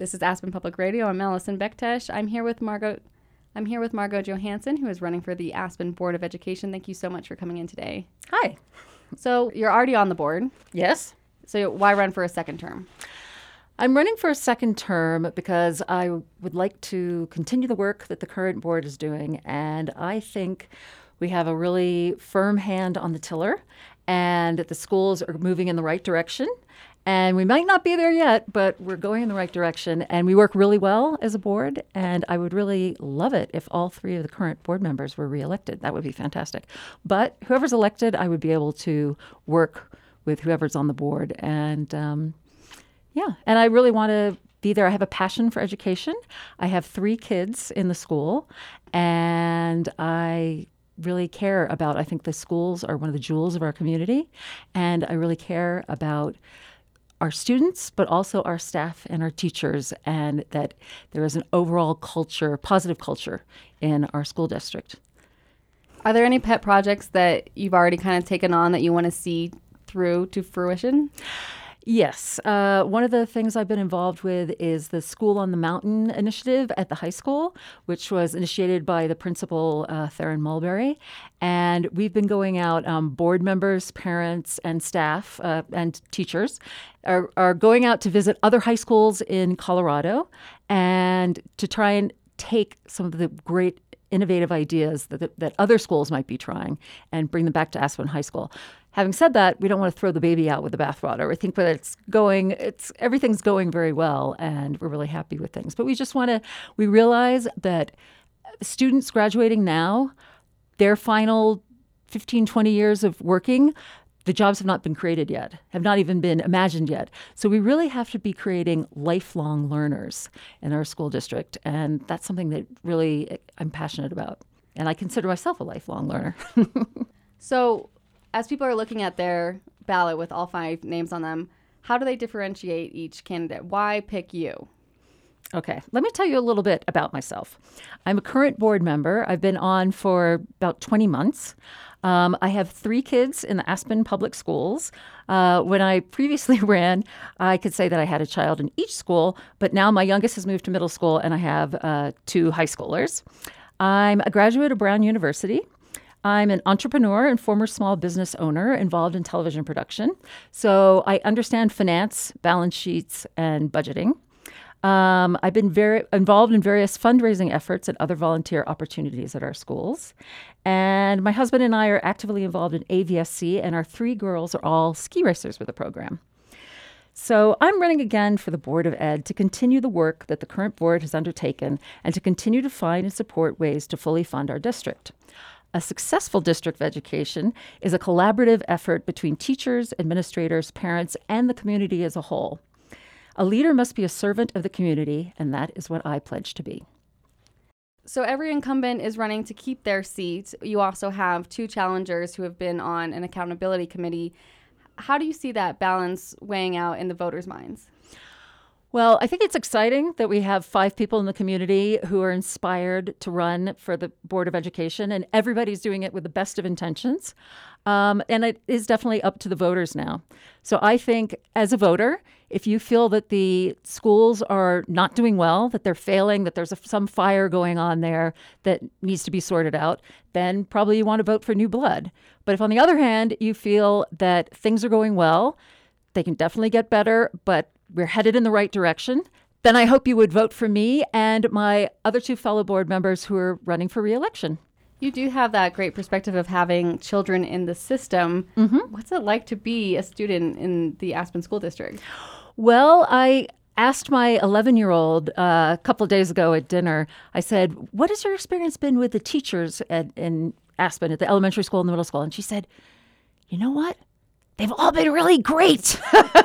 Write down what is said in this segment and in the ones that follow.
This is Aspen Public Radio. I'm Allison Bektesh. I'm here with Margot Johansson, who is running for the Aspen Board of Education. Thank you so much for coming in today. Hi. So you're already on the board. Yes. So why run for a second term? I'm running for a second term because I would like to continue the work that the current board is doing. And I think we have a really firm hand on the tiller and that the schools are moving in the right direction. And we might not be there yet, but we're going in the right direction. And we work really well as a board. And I would really love it if all three of the current board members were reelected. That would be fantastic. But whoever's elected, I would be able to work with whoever's on the board. And and I really want to be there. I have a passion for education. I have 3 kids in the school, and I really care about, I think the schools are one of the jewels of our community, and I really care about our students, but also our staff and our teachers, and that there is an overall culture, positive culture in our school district. Are there any pet projects that you've already kind of taken on that you want to see through to fruition? Yes. One of the things I've been involved with is the School on the Mountain initiative at the high school, which was initiated by the principal, Theron Mulberry. And we've been going out, board members, parents, and staff and teachers are going out to visit other high schools in Colorado and to try and take some of the great innovative ideas that other schools might be trying and bring them back to Aspen High School. Having said that, we don't want to throw the baby out with the bathwater. I think that everything's going very well, and we're really happy with things. But we realize that students graduating now, their final 15, 20 years of working, the jobs have not been created yet, have not even been imagined yet. So we really have to be creating lifelong learners in our school district. And that's something that really I'm passionate about. And I consider myself a lifelong learner. So as people are looking at their ballot with all 5 names on them, how do they differentiate each candidate? Why pick you? Okay, let me tell you a little bit about myself. I'm a current board member. I've been on for about 20 months. I have 3 kids in the Aspen Public Schools. When I previously ran, I could say that I had a child in each school, but now my youngest has moved to middle school and I have 2 high schoolers. I'm a graduate of Brown University. I'm an entrepreneur and former small business owner involved in television production. So I understand finance, balance sheets, and budgeting. I've been very involved in various fundraising efforts and other volunteer opportunities at our schools. And my husband and I are actively involved in AVSC, and our 3 girls are all ski racers with the program. So I'm running again for the Board of Ed to continue the work that the current board has undertaken and to continue to find and support ways to fully fund our district. A successful district of education is a collaborative effort between teachers, administrators, parents, and the community as a whole. A leader must be a servant of the community, and that is what I pledge to be. So every incumbent is running to keep their seat. You also have 2 challengers who have been on an accountability committee. How do you see that balance weighing out in the voters' minds? Well, I think it's exciting that we have 5 people in the community who are inspired to run for the Board of Education, and everybody's doing it with the best of intentions. And it is definitely up to the voters now. So I think as a voter, if you feel that the schools are not doing well, that they're failing, that there's some fire going on there that needs to be sorted out, then probably you want to vote for new blood. But if on the other hand, you feel that things are going well, they can definitely get better, but we're headed in the right direction, then I hope you would vote for me and my other 2 fellow board members who are running for re-election. You do have that great perspective of having children in the system. Mm-hmm. What's it like to be a student in the Aspen School District? Well, I asked my 11-year-old a couple of days ago at dinner, I said, what has your experience been with the teachers in Aspen at the elementary school and the middle school? And she said, you know what? They've all been really great.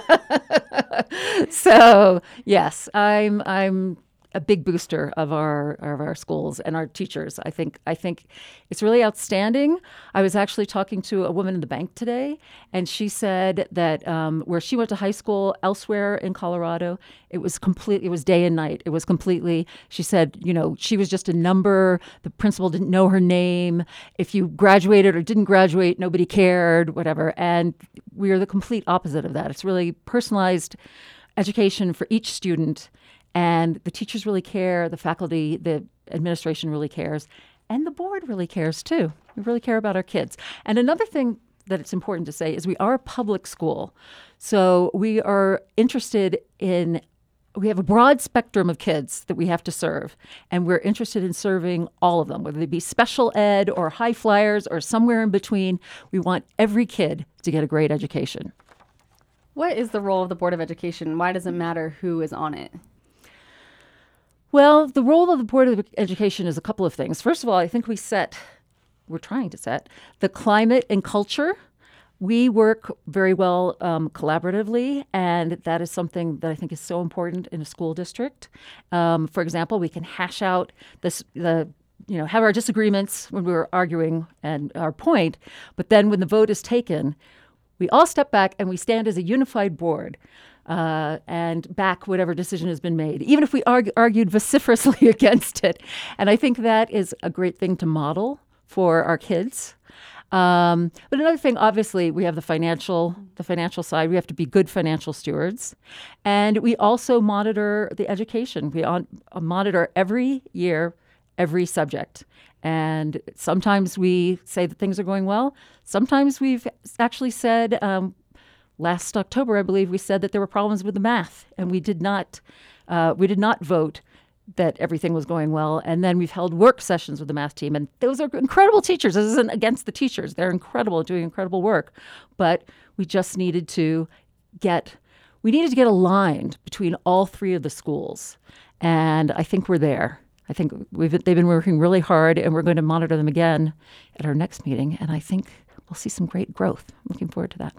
So, yes, I'm a big booster of our schools and our teachers. I think it's really outstanding. I was actually talking to a woman in the bank today, and she said that where she went to high school elsewhere in Colorado, it was day and night. It was completely, she said, she was just a number. The principal didn't know her name. If you graduated or didn't graduate, nobody cared, whatever. And we are the complete opposite of that. It's really personalized education for each student. And the teachers really care, the faculty, the administration really cares, and the board really cares too. We really care about our kids. And another thing that it's important to say is we are a public school. So we are interested in, we have a broad spectrum of kids that we have to serve. And we're interested in serving all of them, whether they be special ed or high flyers or somewhere in between. We want every kid to get a great education. What is the role of the Board of Education? Why does it matter who is on it? Well, the role of the Board of Education is a couple of things. First of all, I think we're trying to set the climate and culture. We work very well collaboratively, and that is something that I think is so important in a school district. For example, we can hash out have our disagreements when we're arguing and our point, but then when the vote is taken, we all step back and we stand as a unified board. And back whatever decision has been made, even if we argued vociferously against it. And I think that is a great thing to model for our kids. But another thing, obviously, we have the financial side. We have to be good financial stewards. And we also monitor the education. We monitor every year, every subject. And sometimes we say that things are going well. Sometimes we've actually said, last October, I believe, we said that there were problems with the math, and we did not vote that everything was going well. And then we've held work sessions with the math team, and those are incredible teachers. This isn't against the teachers; they're incredible, doing incredible work. But we just needed to get aligned between all three of the schools, and I think we're there. I think they've been working really hard, and we're going to monitor them again at our next meeting. And I think we'll see some great growth. I'm looking forward to that.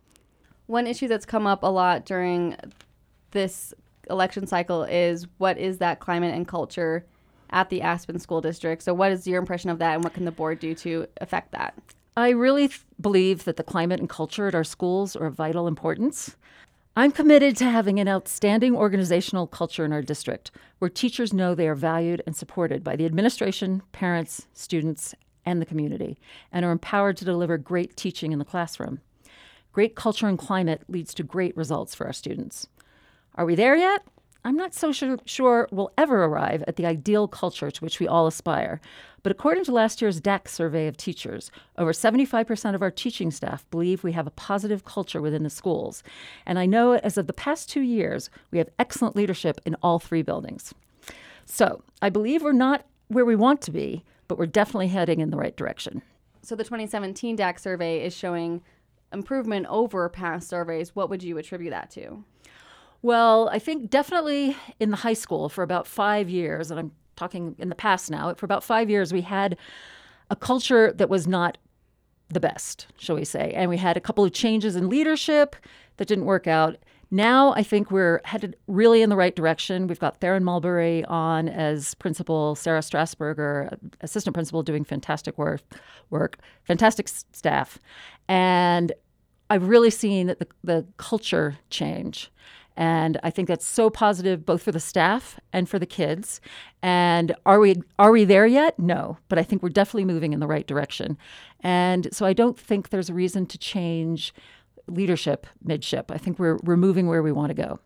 One issue that's come up a lot during this election cycle is what is that climate and culture at the Aspen School District? So what is your impression of that, and what can the board do to affect that? I really believe that the climate and culture at our schools are of vital importance. I'm committed to having an outstanding organizational culture in our district where teachers know they are valued and supported by the administration, parents, students, and the community, and are empowered to deliver great teaching in the classroom. Great culture and climate leads to great results for our students. Are we there yet? I'm not so sure we'll ever arrive at the ideal culture to which we all aspire. But according to last year's DAC survey of teachers, over 75% of our teaching staff believe we have a positive culture within the schools. And I know as of the past 2 years, we have excellent leadership in all three buildings. So I believe we're not where we want to be, but we're definitely heading in the right direction. So the 2017 DAC survey is showing improvement over past surveys. What would you attribute that to? Well, I think definitely in the high school for about 5 years, and I'm talking in the past now, for about 5 years, we had a culture that was not the best, shall we say. And we had a couple of changes in leadership that didn't work out. Now I think we're headed really in the right direction. We've got Theron Mulberry on as principal, Sarah Strasburger, assistant principal, doing fantastic work, fantastic staff. And I've really seen the culture change. And I think that's so positive both for the staff and for the kids. And are we there yet? No, but I think we're definitely moving in the right direction. And so I don't think there's a reason to change leadership midship. I think we're moving where we want to go.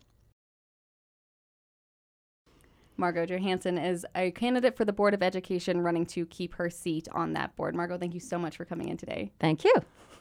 Margot Johansson is a candidate for the Board of Education running to keep her seat on that board. Margot, thank you so much for coming in today. Thank you.